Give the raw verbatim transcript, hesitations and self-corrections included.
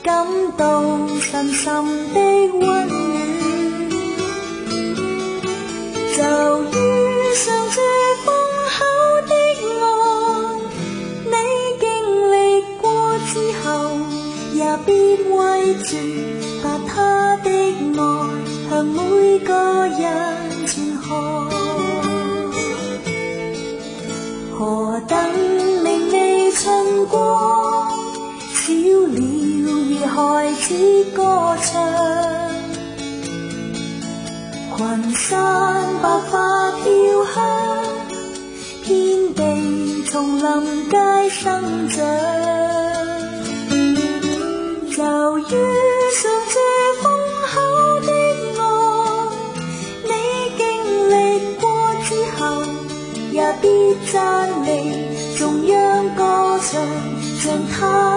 感到深深的溫暖，就如常住風口的愛，你經歷過之後，也必為住把他的愛向每個人傳開。何等明媚春光，小鳥如孩子歌唱，群山百花飄香，遍地叢林皆生長，就如常住風口的愛，你經歷過之後，也必讚美，頌揚歌唱，像他